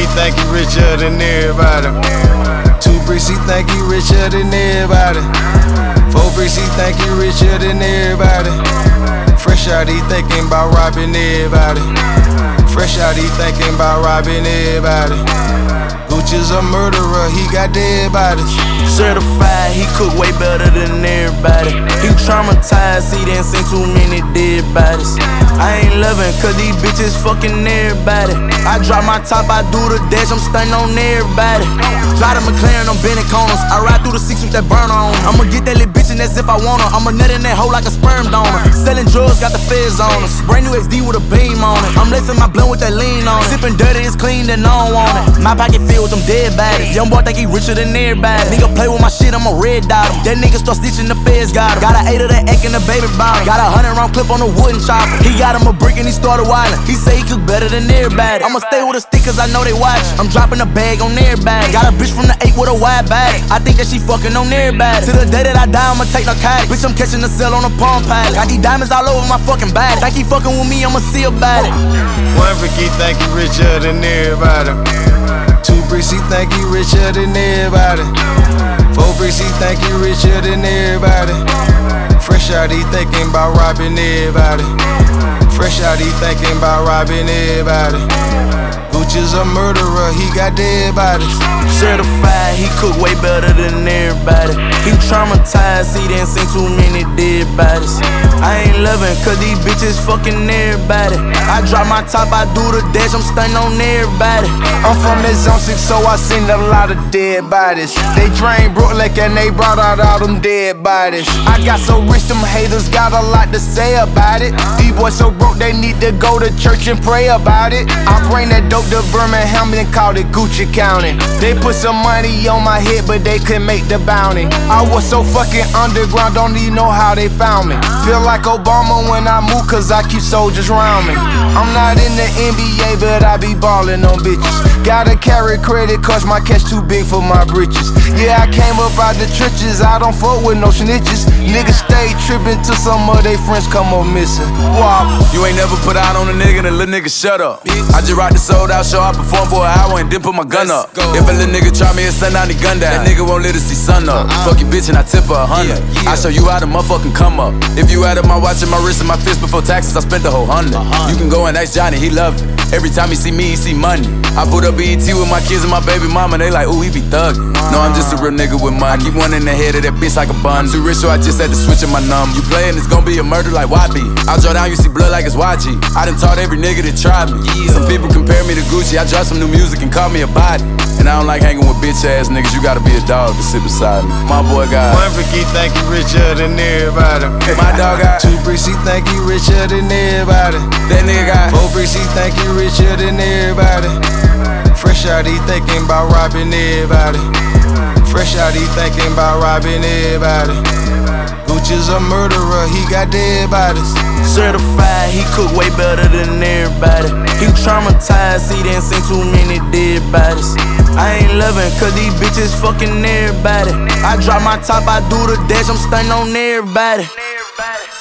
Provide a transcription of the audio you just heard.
think he richer than everybody. 2 bricks, he think he richer than everybody. 4 bricks, he think he richer than everybody. Fresh out, he thinking about robbing everybody. Fresh out, he thinking about robbing everybody. Gucci's a murderer, he got dead bodies. Certified, he cook way better than everybody. He traumatized, he done seen too many dead bodies. I ain't loving cause these bitches fucking everybody. I drop my top, I do the dash, I'm stunning on everybody. Drive the McLaren, I'm bending corners. I ride through the 6 with that burner on. I'ma get that little bitch and that's if I want her. I'ma nut in that hole like a sperm donor. Selling drugs, got the feds on us. Brand new XD with a beam on it. I'm lacing my blunt with that lean on it. Sipping dirty, it's clean, then I don't want it. My pocket filled with them dead bodies. Young boy think he richer than everybody. Nigga play with my shit, I'ma red dot him. That nigga start stitching, the feds got him. Got an 8 of that egg in the baby bottom. Got a 100 round clip on the wooden chopper. He got him a brick and he started wildin'. He say he cook better than everybody. I'ma stay with a stick cause I know they watch. I'm dropping a bag on everybody. Got a bitch from the 8 with a wide bag. I think that she fucking on everybody. To the day that I die, I'ma take narcotics. Bitch, I'm catching the cell on a palm pilot. Got these diamonds all over my fucking body. Think he fucking with me, I'ma see about it. 1 brick, he think he richer than everybody. 2 bricks, he think he richer than everybody. 4 bricks, he think he richer than everybody. Fresh out, he thinking about robbing everybody. Fresh out, he thinking about robbing everybody. Gucci's a murderer, he got dead bodies. Certified, he cook way better than everybody. He traumatized, he done seen too many dead bodies. I ain't loving cause these bitches fucking everybody. I drop my top, I do the dash, I'm stunning on everybody. I'm from that zone 6, so I seen a lot of dead bodies. They drained Brooklyn and they brought out all them dead bodies. I got so rich, them haters got a lot to say about it. These boys so broke, they need to go to church and pray about it. I bring that dope to Birmingham and called it Gucci County. They put some money on my head, but they couldn't make the bounty. I was so fucking underground, don't even know how they found me. Feel like Obama when I move, cause I keep soldiers round me. I'm not in the NBA, but I be ballin' on bitches. Gotta carry credit cause my cash too big for my britches. Yeah, I came up out the trenches, I don't fuck with no snitches. Niggas stay trippin' till some of they friends come up missing. Wop. You ain't never put out on a nigga, the little nigga shut up. I just rock the sold out show, I perform for an hour and then put my gun up. If a little nigga try me and send out the gun down, that nigga won't let us see sun up. Fuck your bitch and I tip her 100. I show you how to motherfucking come up. If you added my watch and my wrist and my fist before taxes, I spent the whole 100. You can go and ask Johnny, he love it. Every time he see me, he see money. I put up BET with my kids and my baby mama, they like, ooh, he be thuggin'. No, I'm just a real nigga with money. I keep one in the head of that bitch like a bun. Too rich, so I just had to switch in my number. You playin', it's gon' be a murder like YB. I draw down, you see blood like it's YG. I done taught every nigga that tried me. Some people compare me to Gucci, I drop some new music and call me a body. And I don't like hanging with bitch ass niggas, you gotta be a dog to sit beside me. My boy got 1 brick, he think he richer than everybody. My dog got 2 bricks, he think he richer than everybody. That nigga got 4 bricks, he think he richer than everybody. Fresh out, he thinking about robbing everybody. Fresh out, he thinking about robbing everybody. Gucci's a murderer, he got dead bodies. Certified, he cook way better than everybody. He traumatized, he done seen too many dead bodies. I ain't loving cause these bitches fucking everybody. I drop my top, I do the dash, I'm stunning on everybody.